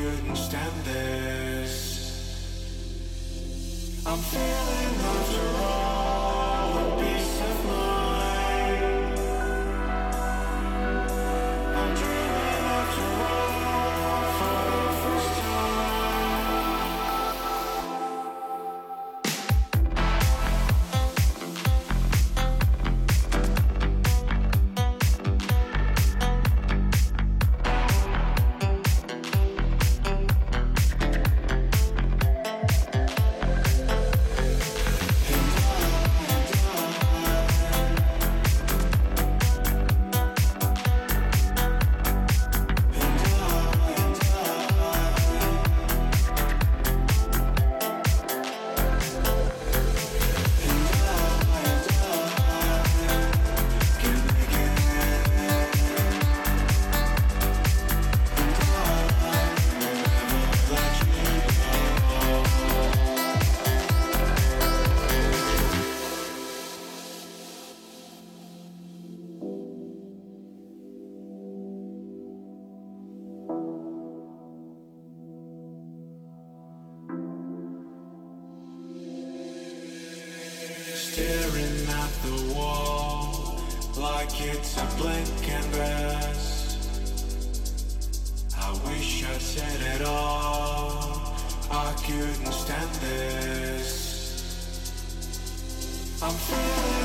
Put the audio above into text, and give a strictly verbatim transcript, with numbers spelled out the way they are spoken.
couldn't stand this. I'm feeling after all a peace of mind. I'm dreaming after all for the first staring at the wall like it's a blank canvas. I wish I'd said it all. I couldn't stand this. I'm feeling